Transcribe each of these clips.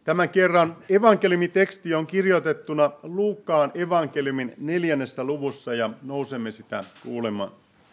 Tämän kerran evankeliumiteksti on kirjoitettuna Luukkaan evankeliumin 4. luvussa ja nousemme sitä kuulemaan.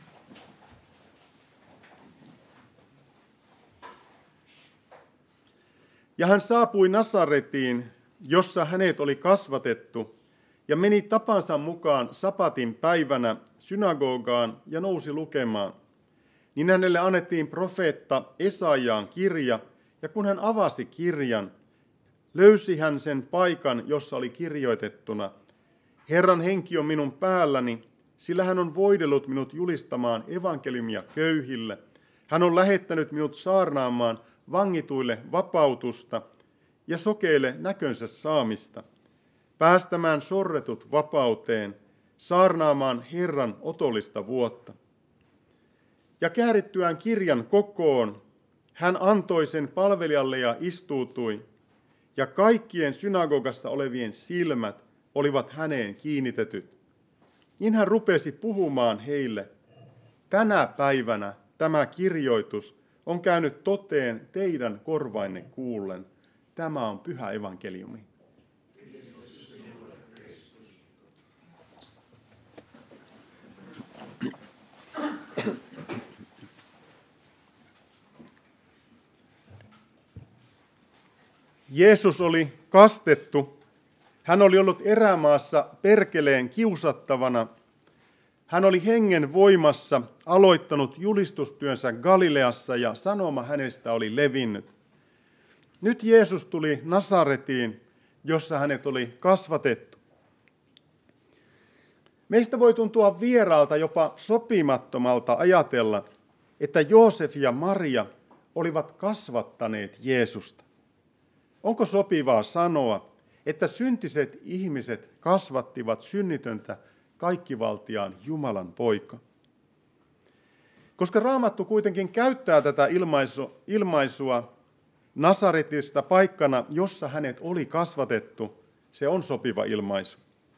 Ja hän saapui Nasaretiin, jossa hänet oli kasvatettu, ja meni tapansa mukaan sapatin päivänä synagogaan ja nousi lukemaan. Niin hänelle annettiin profeetta Esaiaan kirja, ja kun hän avasi kirjan, löysi hän sen paikan, jossa oli kirjoitettuna: Herran henki on minun päälläni, sillä hän on voidellut minut julistamaan evankeliumia köyhille. Hän on lähettänyt minut saarnaamaan vangituille vapautusta ja sokeille näkönsä saamista, päästämään sorretut vapauteen, saarnaamaan Herran otollista vuotta. Ja käärittyään kirjan kokoon, hän antoi sen palvelijalle ja istuutui, ja kaikkien synagogassa olevien silmät olivat häneen kiinnitetyt. Niin hän rupesi puhumaan heille: tänä päivänä tämä kirjoitus on käynyt toteen teidän korvainne kuullen. Tämä on pyhä evankeliumi. Jeesus oli kastettu. Hän oli ollut erämaassa perkeleen kiusattavana. Hän oli hengen voimassa aloittanut julistustyönsä Galileassa ja sanoma hänestä oli levinnyt. Nyt Jeesus tuli Nasaretiin, jossa hänet oli kasvatettu. Meistä voi tuntua vieraalta, jopa sopimattomalta ajatella, että Joosef ja Maria olivat kasvattaneet Jeesusta. Onko sopivaa sanoa, että syntiset ihmiset kasvattivat synnitöntä kaikkivaltiaan Jumalan poika? Koska Raamattu kuitenkin käyttää tätä ilmaisua Nasaretista paikkana, jossa hänet oli kasvatettu, se on sopiva ilmaisu.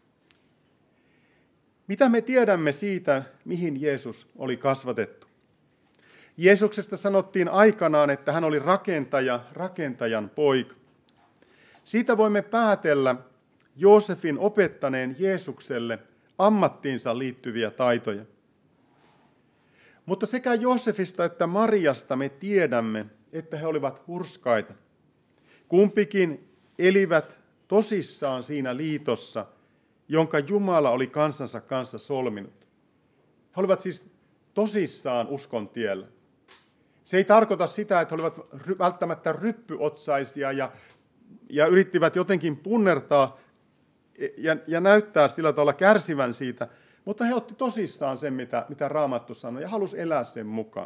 Mitä me tiedämme siitä, mihin Jeesus oli kasvatettu? Jeesuksesta sanottiin aikanaan, että hän oli rakentaja, rakentajan poika. Siitä voimme päätellä Joosefin opettaneen Jeesukselle ammattiinsa liittyviä taitoja. Mutta sekä Joosefista että Mariasta me tiedämme, että he olivat hurskaita. Kumpikin elivät tosissaan siinä liitossa, jonka Jumala oli kansansa kanssa solminut. He olivat siis tosissaan uskon tiellä. Se ei tarkoita sitä, että he olivat välttämättä ryppyotsaisia ja yrittivät jotenkin punnertaa ja näyttää sillä tavalla kärsivän siitä, mutta he otti tosissaan sen, mitä Raamattu sanoi, ja halusi elää sen mukaan.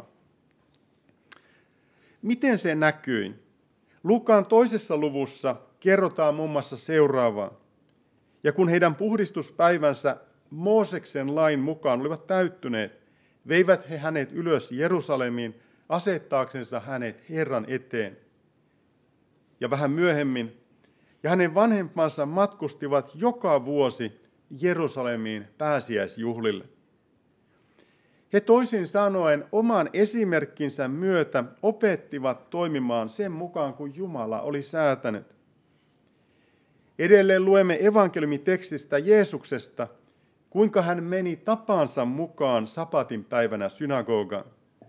Miten se näkyi? Luukaan 2. luvussa kerrotaan muun muassa seuraavaa. Ja kun heidän puhdistuspäivänsä Mooseksen lain mukaan olivat täyttyneet, veivät he hänet ylös Jerusalemiin asettaaksensa hänet Herran eteen. Ja vähän myöhemmin, ja hänen vanhempansa matkustivat joka vuosi Jerusalemiin pääsiäisjuhlille. He toisin sanoen oman esimerkkinsä myötä opettivat toimimaan sen mukaan, kuin Jumala oli säätänyt. Edelleen luemme evankeliumitekstistä Jeesuksesta, kuinka hän meni tapansa mukaan sapatin päivänä synagogaan.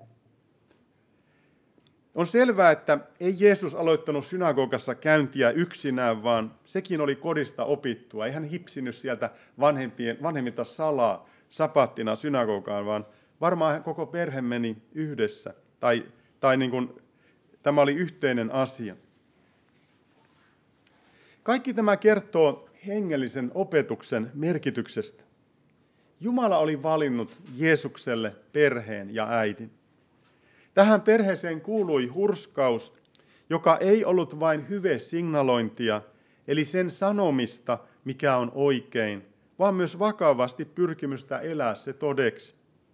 On selvää, että ei Jeesus aloittanut synagogassa käyntiä yksinään, vaan sekin oli kodista opittua. Ei hän hipsinyt sieltä vanhemmilta salaa sapattina synagogaan, vaan varmaan koko perhe meni yhdessä, tai niin kuin, tämä oli yhteinen asia. Kaikki tämä kertoo hengellisen opetuksen merkityksestä. Jumala oli valinnut Jeesukselle perheen ja äidin. Tähän perheeseen kuului hurskaus, joka ei ollut vain hyvesignalointia, eli sen sanomista, mikä on oikein, vaan myös vakavasti pyrkimystä elää se todeksi.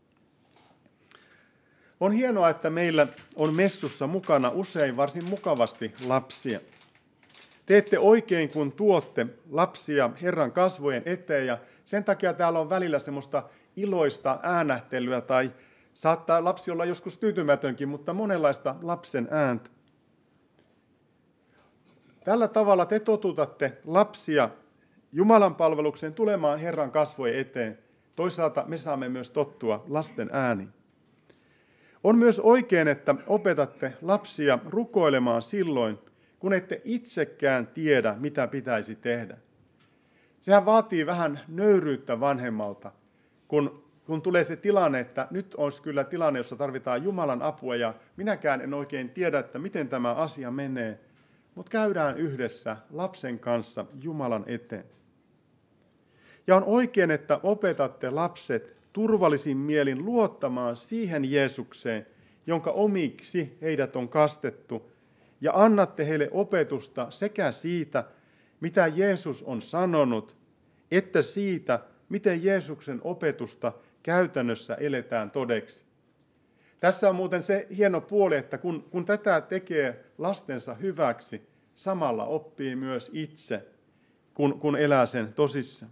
On hienoa, että meillä on messussa mukana usein varsin mukavasti lapsia. Teette oikein, kun tuotte lapsia Herran kasvojen eteen, ja sen takia täällä on välillä semmoista iloista äänähtelyä, tai saattaa lapsi olla joskus tyytymätönkin, mutta monenlaista lapsen ääntä. tällä tavalla te totutatte lapsia Jumalan palvelukseen tulemaan Herran kasvojen eteen. Toisaalta me saamme myös tottua lasten ääniin. On myös oikein, että opetatte lapsia rukoilemaan silloin, kun ette itsekään tiedä, mitä pitäisi tehdä. Sehän vaatii vähän nöyryyttä vanhemmalta, kun tulee se tilanne, että nyt olisi kyllä tilanne, jossa tarvitaan Jumalan apua ja minäkään en oikein tiedä, että miten tämä asia menee, mutta käydään yhdessä lapsen kanssa Jumalan eteen. Ja on oikein, että opetatte lapset turvallisin mielin luottamaan siihen Jeesukseen, jonka omiksi heidät on kastettu, ja annatte heille opetusta sekä siitä, mitä Jeesus on sanonut, että siitä, miten Jeesuksen opetusta käytännössä eletään todeksi. Tässä on muuten se hieno puoli, että kun tätä tekee lastensa hyväksi, samalla oppii myös itse, kun elää sen tosissaan.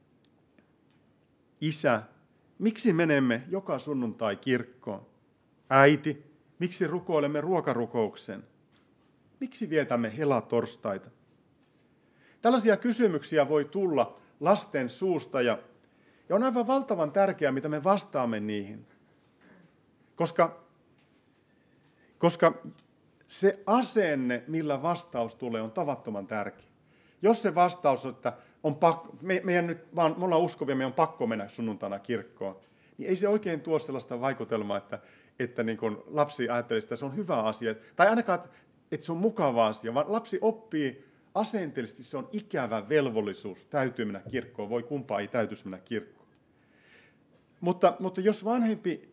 Isä, miksi menemme joka sunnuntai kirkkoon? Äiti, miksi rukoilemme ruokarukouksen? Miksi vietämme helatorstaita? Tällaisia kysymyksiä voi tulla lasten suusta ja on aivan valtavan tärkeää, mitä me vastaamme niihin. Koska se asenne, millä vastaus tulee, on tavattoman tärkeä. Jos se vastaus on, että on pakko, me ollaan uskovia, meidän on pakko mennä sunnuntaina kirkkoon, niin ei se oikein tuo sellaista vaikutelmaa, että niin kuin lapsi ajattelisi, että se on hyvä asia, tai ainakaan, että se on mukava asia, vaan lapsi oppii asenteellisesti, se on ikävä velvollisuus, täytyy mennä kirkkoon, voi kumpaa ei täytyisi mennä kirkkoon. Mutta jos vanhempi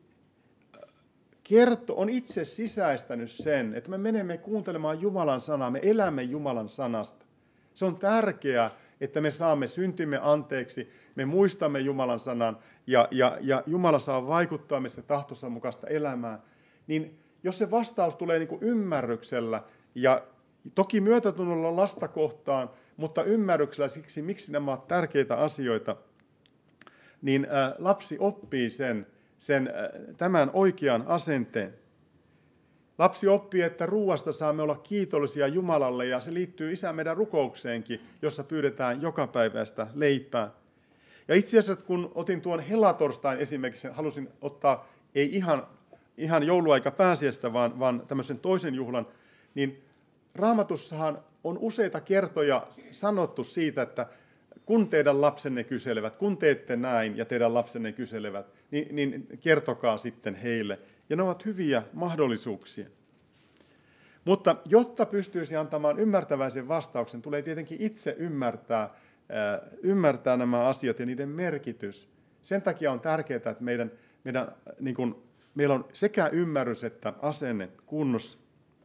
on itse sisäistänyt sen, että me menemme kuuntelemaan Jumalan sanaa, me elämme Jumalan sanasta. Se on tärkeää, että me saamme syntimme anteeksi, me muistamme Jumalan sanan ja Jumala saa vaikuttaa meissä tahtonsa mukaista elämää. Niin jos se vastaus tulee niin kuin ymmärryksellä ja toki myötätunnolla lasta kohtaan, mutta ymmärryksellä siksi, miksi nämä ovat tärkeitä asioita, niin lapsi oppii tämän oikean asenteen. Lapsi oppii, että ruuasta saamme olla kiitollisia Jumalalle ja se liittyy Isä meidän rukoukseenkin, jossa pyydetään jokapäiväistä leipää. Ja itse asiassa kun otin tuon helatorstain esimerkiksi, halusin ottaa ei ihan jouluaika pääsiäistä, vaan tämmöisen toisen juhlan, niin Raamatussahan on useita kertoja sanottu siitä, että kun teidän lapsenne kyselevät, kun teette näin ja teidän lapsenne kyselevät, niin kertokaa sitten heille. Ja ne ovat hyviä mahdollisuuksia. Mutta jotta pystyisi antamaan ymmärtäväisen vastauksen, tulee tietenkin itse ymmärtää nämä asiat ja niiden merkitys. Sen takia on tärkeää, että meillä on sekä ymmärrys että asenne kunnossa.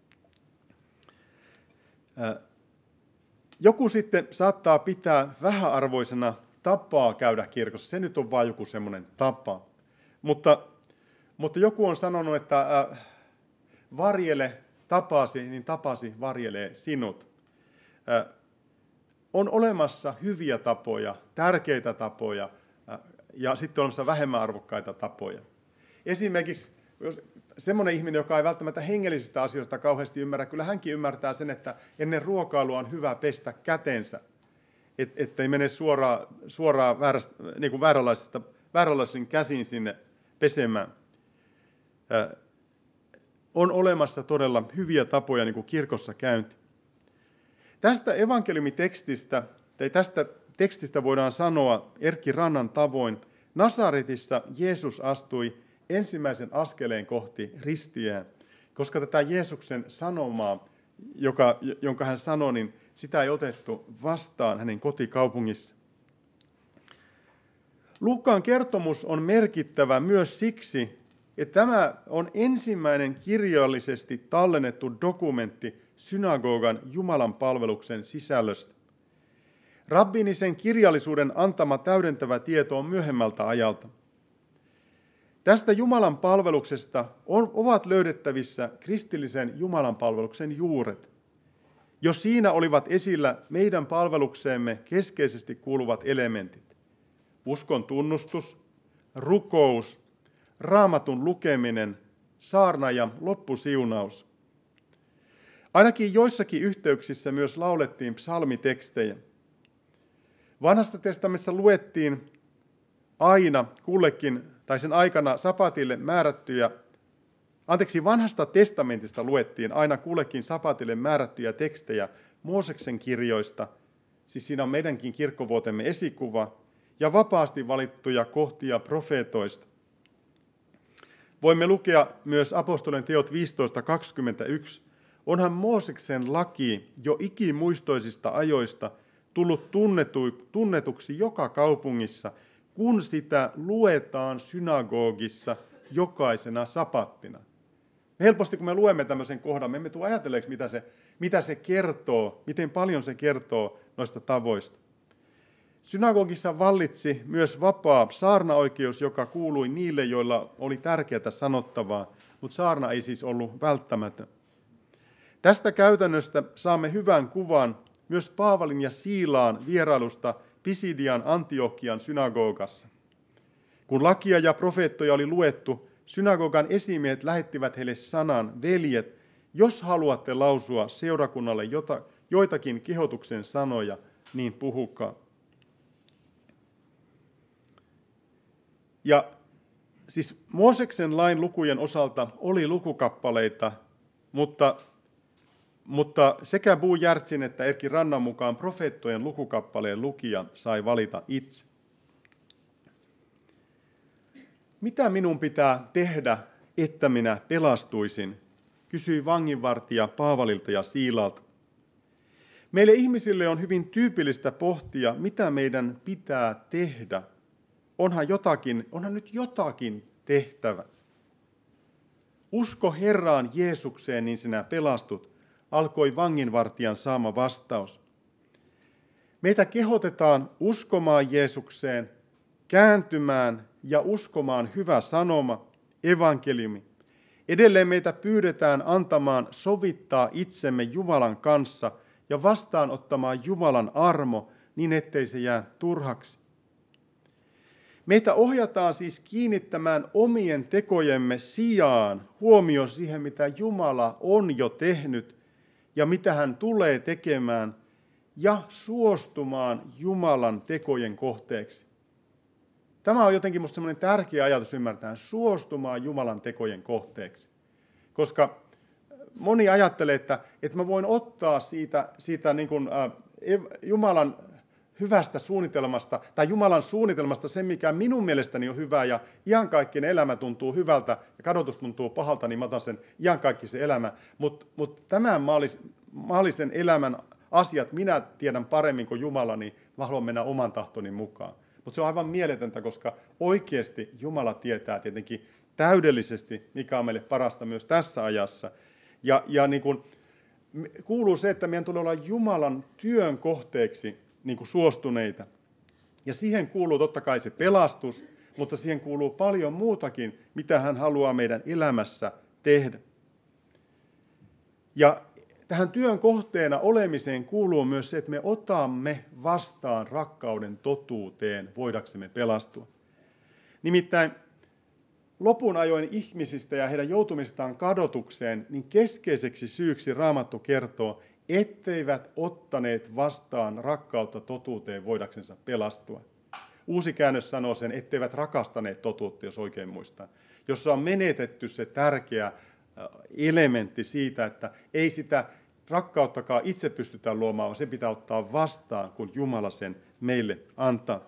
Joku sitten saattaa pitää vähäarvoisena tapaa käydä kirkossa. Se nyt on vain joku semmoinen tapa. Mutta joku on sanonut, että varjele tapasi, niin tapasi varjelee sinut. On olemassa hyviä tapoja, tärkeitä tapoja ja sitten on olemassa vähemmän arvokkaita tapoja. Esimerkiksi semmoinen ihminen, joka ei välttämättä hengellisistä asioista kauheasti ymmärrä, kyllä hänkin ymmärtää sen, että ennen ruokailua on hyvä pestä kätensä, ettei mene suoraan niin vääränlaisin käsin sinne pesemään. On olemassa todella hyviä tapoja niin kuin kirkossa käynti. Tästä evankeliumitekstistä, tai tästä tekstistä voidaan sanoa Erkki Rannan tavoin, Nasaretissa Jeesus astui ensimmäisen askeleen kohti ristiään, koska tätä Jeesuksen sanomaa, jonka hän sanoi, niin sitä ei otettu vastaan hänen kotikaupungissa. Luukkaan kertomus on merkittävä myös siksi, että tämä on ensimmäinen kirjallisesti tallennettu dokumentti synagogan Jumalan palveluksen sisällöstä. Rabbiinisen kirjallisuuden antama täydentävä tieto on myöhemmältä ajalta. Tästä Jumalan palveluksesta ovat löydettävissä kristillisen Jumalan palveluksen juuret. Jo siinä olivat esillä meidän palvelukseemme keskeisesti kuuluvat elementit. Uskon tunnustus, rukous, Raamatun lukeminen, saarna ja loppusiunaus. Ainakin joissakin yhteyksissä myös laulettiin psalmitekstejä. Vanhasta testamentissa luettiin aina kullekin, tai sen aikana sapatille määrättyjä, vanhasta testamentista luettiin aina kullekin sapatille määrättyjä tekstejä Mooseksen kirjoista, siis siinä on meidänkin kirkkovuotemme esikuva, ja vapaasti valittuja kohtia profeetoista. Voimme lukea myös apostolien teot 15.21. Onhan Mooseksen laki jo ikimuistoisista ajoista tullut tunnetuksi joka kaupungissa, kun sitä luetaan synagogissa jokaisena sapattina. Helposti kun me luemme tämmöisen kohdan, me emme tule ajatelleeksi, mitä se kertoo, miten paljon se kertoo noista tavoista. Synagogissa vallitsi myös vapaa saarnaoikeus, joka kuului niille, joilla oli tärkeää sanottavaa, mutta saarna ei siis ollut välttämätön. Tästä käytännöstä saamme hyvän kuvan myös Paavalin ja Siilaan vierailusta Pisidian Antiokian synagogassa. Kun lakia ja profeettoja oli luettu, synagogan esimiehet lähettivät heille sanan: veljet, jos haluatte lausua seurakunnalle joitakin kehotuksen sanoja, niin puhukaa. Ja siis Mooseksen lain lukujen osalta oli lukukappaleita, mutta sekä Bo Giertzin että Erkki Rannan mukaan profeettojen lukukappaleen lukija sai valita itse. Mitä minun pitää tehdä, että minä pelastuisin, kysyi vanginvartija Paavalilta ja Siilalta. Meille ihmisille on hyvin tyypillistä pohtia, mitä meidän pitää tehdä. Onhan nyt jotakin tehtävä. Usko Herraan Jeesukseen, niin sinä pelastut, alkoi vanginvartijan saama vastaus. Meitä kehotetaan uskomaan Jeesukseen, kääntymään ja uskomaan hyvä sanoma, evankeliumi. Edelleen meitä pyydetään antamaan sovittaa itsemme Jumalan kanssa ja vastaanottamaan Jumalan armo niin, ettei se jää turhaksi. Meitä ohjataan siis kiinnittämään omien tekojemme sijaan huomio siihen, mitä Jumala on jo tehnyt ja mitä hän tulee tekemään, ja suostumaan Jumalan tekojen kohteeksi. Tämä on jotenkin minusta semmoinen tärkeä ajatus ymmärtää, suostumaan Jumalan tekojen kohteeksi. Koska moni ajattelee, että mä voin ottaa siitä niin kuin, Jumalan hyvästä suunnitelmasta tai Jumalan suunnitelmasta sen, mikä minun mielestäni on hyvää ja iankaikkinen elämä tuntuu hyvältä ja kadotus tuntuu pahalta, niin mä otan sen iankaikkisen elämä. Mutta tämän maallisen elämän asiat minä tiedän paremmin kuin Jumala, niin mä haluan mennä oman tahtoni mukaan. Mutta se on aivan mieletöntä, koska oikeasti Jumala tietää tietenkin täydellisesti, mikä on meille parasta myös tässä ajassa. Ja niin kuin, kuuluu se, että meidän tulee olla Jumalan työn kohteeksi niin kuin suostuneita. Ja siihen kuuluu totta kai se pelastus, mutta siihen kuuluu paljon muutakin, mitä hän haluaa meidän elämässä tehdä. Ja tähän työn kohteena olemiseen kuuluu myös se, että me otamme vastaan rakkauden totuuteen, voidaksemme pelastua. Nimittäin lopun ajoin ihmisistä ja heidän joutumistaan kadotukseen, niin keskeiseksi syyksi Raamattu kertoo, etteivät ottaneet vastaan rakkautta totuuteen voidaksensa pelastua. Uusi käännös sanoo sen, etteivät rakastaneet totuutta, jos oikein muistaa. Jossa on menetetty se tärkeä elementti siitä, että ei sitä rakkauttakaan itse pystytä luomaan, vaan se pitää ottaa vastaan, kun Jumala sen meille antaa.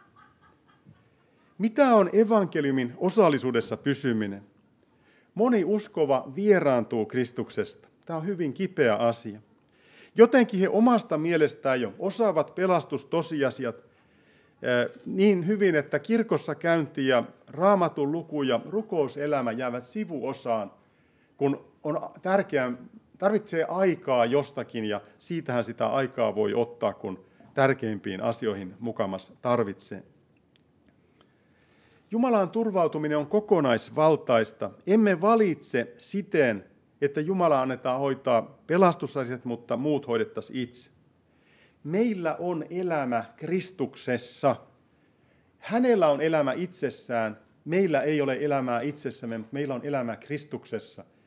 Mitä on evankeliumin osallisuudessa pysyminen? Moni uskova vieraantuu Kristuksesta. Tämä on hyvin kipeä asia. Jotenkin he omasta mielestään jo osaavat pelastustosiasiat niin hyvin, että kirkossa käynti ja Raamatun luku ja rukouselämä jäävät sivuosaan, kun on tärkeää, tarvitsee aikaa jostakin ja siitähän sitä aikaa voi ottaa, kun tärkeimpiin asioihin mukamassa tarvitsee. Jumalaan turvautuminen on kokonaisvaltaista. Emme valitse siten, että Jumala annetaan hoitaa pelastusasiat, mutta muut hoidettaisiin itse. Meillä on elämä Kristuksessa. Hänellä on elämä itsessään. Meillä ei ole elämää itsessämme, mutta meillä on elämä Kristuksessa.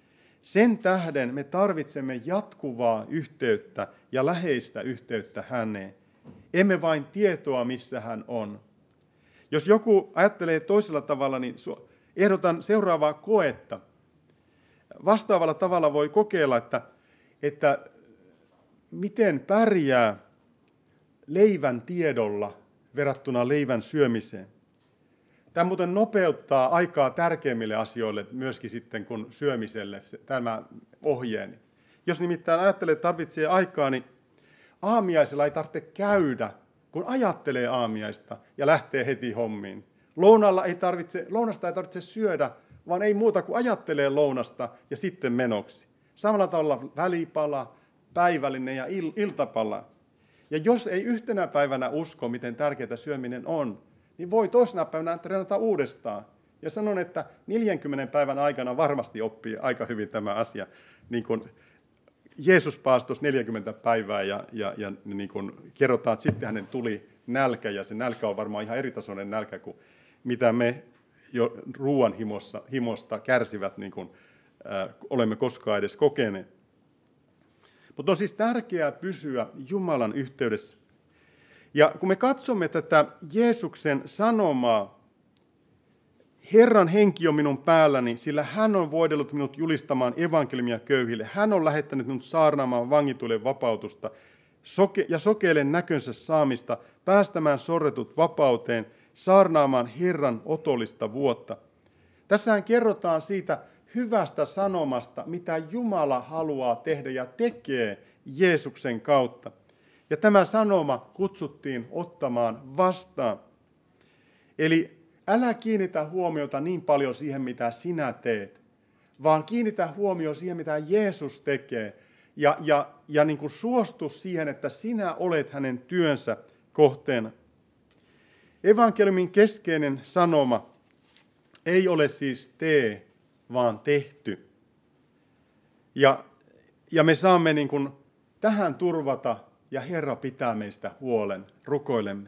Sen tähden me tarvitsemme jatkuvaa yhteyttä ja läheistä yhteyttä häneen. Emme vain tietoa, missä hän on. Jos joku ajattelee toisella tavalla, niin ehdotan seuraavaa koetta. Vastaavalla tavalla voi kokeilla, että miten pärjää leivän tiedolla verrattuna leivän syömiseen. Tämä muuten nopeuttaa aikaa tärkeimmille asioille myöskin sitten kuin syömiselle tämä ohjeeni. Jos nimittäin ajattelee, että tarvitsee aikaa, niin aamiaisella ei tarvitse käydä, kun ajattelee aamiaista ja lähtee heti hommiin. Lounasta ei tarvitse syödä, vaan ei muuta kuin ajattelee lounasta ja sitten menoksi. Samalla tavalla välipala, päivällinen ja iltapala. Ja jos ei yhtenä päivänä usko, miten tärkeää syöminen on, niin voi toisena päivänä treenata uudestaan. Ja sanon, että 40 päivän aikana varmasti oppii aika hyvin tämä asia. Niin kuin Jeesus paastosi 40 päivää ja niin kuin kerrotaan, että sitten hänen tuli nälkä. Ja se nälkä on varmaan ihan eritasoinen nälkä kuin mitä me jo ruoan himosta kärsivät, niin kuin olemme koskaan edes kokeneet. Mutta on siis tärkeää pysyä Jumalan yhteydessä. Ja kun me katsomme tätä Jeesuksen sanomaa, Herran henki on minun päälläni, sillä hän on voidellut minut julistamaan evankeliumia köyhille. Hän on lähettänyt minut saarnaamaan vangituille vapautusta ja sokeille näkönsä saamista, päästämään sorretut vapauteen, saarnaamaan Herran otollista vuotta. Tässähän kerrotaan siitä hyvästä sanomasta, mitä Jumala haluaa tehdä ja tekee Jeesuksen kautta. Ja tämä sanoma kutsuttiin ottamaan vastaan. Eli älä kiinnitä huomiota niin paljon siihen, mitä sinä teet, vaan kiinnitä huomioon siihen, mitä Jeesus tekee. Ja niin kuin suostu siihen, että sinä olet hänen työnsä kohteena. Evankeliumin keskeinen sanoma ei ole siis tee, vaan tehty. Ja me saamme niin kuin tähän turvata, ja Herra pitää meistä huolen. Rukoilemme.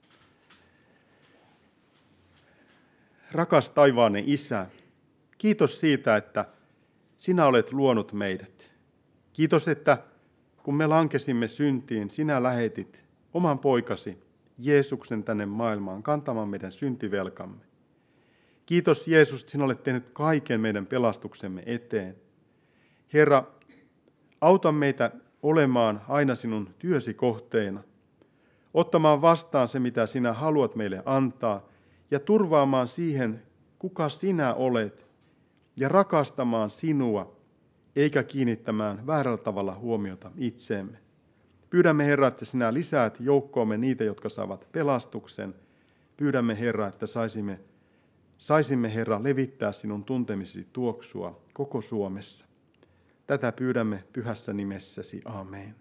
Rakas taivainen Isä, kiitos siitä, että sinä olet luonut meidät. Kiitos, että kun me lankesimme syntiin, sinä lähetit oman poikasi Jeesuksen tänne maailmaan kantamaan meidän syntivelkamme. Kiitos Jeesus, että sinä olet tehnyt kaiken meidän pelastuksemme eteen. Herra, auta meitä olemaan aina sinun työsi kohteena, ottamaan vastaan se, mitä sinä haluat meille antaa, ja turvaamaan siihen, kuka sinä olet, ja rakastamaan sinua, eikä kiinnittämään väärällä tavalla huomiota itseemme. Pyydämme, Herra, että sinä lisäät joukkoomme niitä, jotka saavat pelastuksen. Pyydämme, Herra, että saisimme, Herra, levittää sinun tuntemisesi tuoksua koko Suomessa. Tätä pyydämme pyhässä nimessäsi. Aamen.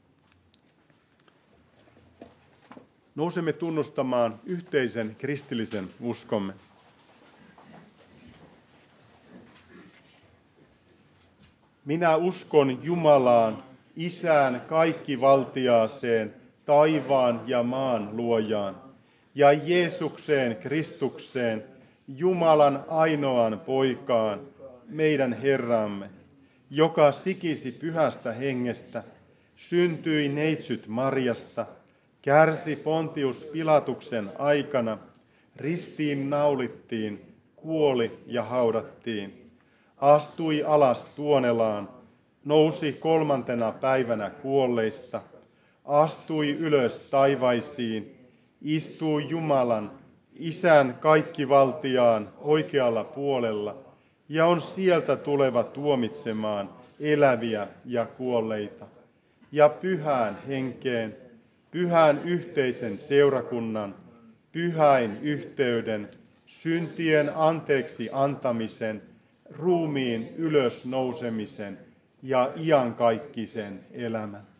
Nousemme tunnustamaan yhteisen kristillisen uskomme. Minä uskon Jumalaan, Isään kaikkivaltiaaseen, taivaan ja maan luojaan, ja Jeesukseen Kristukseen, Jumalan ainoaan poikaan, meidän Herramme, joka sikisi pyhästä hengestä, syntyi neitsyt Marjasta, kärsi Pontius Pilatuksen aikana, ristiin naulittiin, kuoli ja haudattiin, astui alas tuonelaan, nousi 3. päivänä kuolleista, astui ylös taivaisiin, istui Jumalan, Isän kaikkivaltiaan oikealla puolella, ja on sieltä tuleva tuomitsemaan eläviä ja kuolleita. Ja pyhään henkeen, pyhän yhteisen seurakunnan, pyhäin yhteyden, syntien anteeksi antamisen, ruumiin ylösnousemisen ja iankaikkisen elämän.